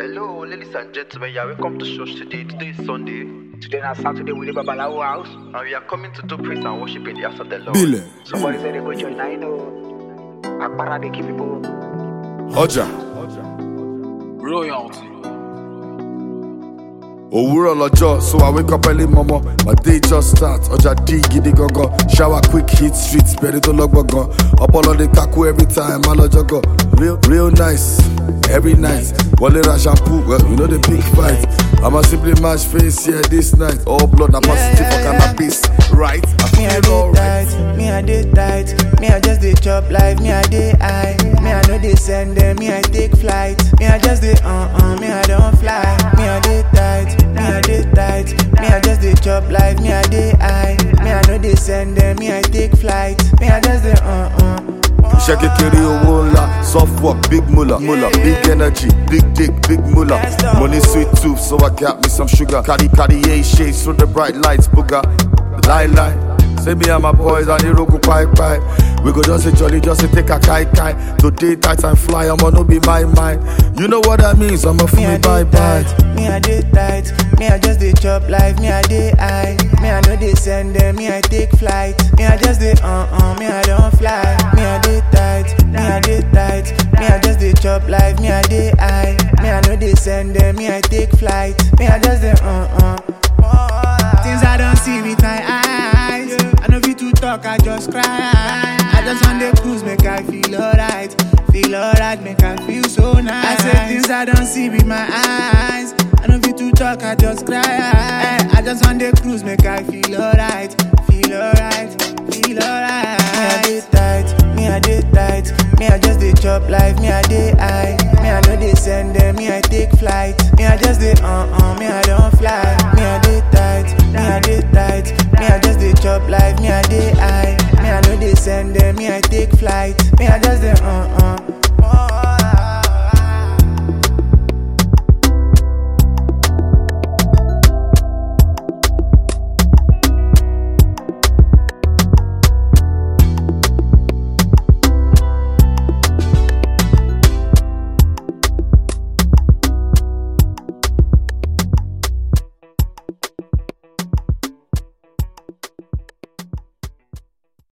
Hello, ladies and gentlemen, yeah, welcome to church today. Today is Sunday. Today na Saturday we live at Babalawo house. And we are coming to do praise and worship in the house of the Lord. Bile. Somebody said they go church now, you know. Akbara they keep people. Ọjà. Royalty. Òwúrọ̀ lọ́jọ́, so I wake up early mama. My day just start. Ọjà dí gidi gangan. Shower quick hit streets, bẹ̀rẹ̀ tó lọ́gbọ̀ngàn. Ọpọlọ dey kaku every time, má lọ́jọ́ gan. Real nice, every night. Wọlé ra shampoo, well, you know the big fight. I'ma simply match face here this night. All blood na positive for cannabis, right? Me I dey tight, me I dey tight. Me I just dey chop life, me I dey high. Me I no dey send them, me I take flight. Me I just dey me I don't fly. Me I dey tight, me I dey tight. Me I just dey chop life, me I dey high. Me I no dey send them, me I take flight. Me I just dey Iṣẹ́ kékeré owó ńlá, soft work, big mullah, big energy, big dick, big mullah. Money sweet tooth, so I got me some sugar. Carry a shades through the bright lights, booga. Lie. Say me and my boys and the rogu pie. We go just say jolly, just say take a kai. Today tight and fly, I'ma no be my mind. You know what that means, I'ma fool me bye. Me I dey tight, me I just dey chop life, me I dey high. Me I no dey send them, me I take flight. Me I just dey me I don't fly. Me I dey tight, me I dey tight. Me I just dey chop life, me I dey high. Me I no dey send them, me I take flight. Me I just dey Things I don't see with my eyes. I know fit to talk, I just cry. I just want the cruise, make I feel alright. Feel alright, make I feel so nice. I say things I don't see with my eyes. I know fit to talk, I just cry. I just want the cruise, make I feel alright. Feel alright, feel alright. Me I dey tight, me I dey tight. Me I just dey chop life, me I dey high. Me I know they send them, me I take flight. Me I just dey me I don't fly. Me I dey tight, me I dey tight. Me I just dey chop life, me I dey high. Me I know they send them, me I take flight. Me I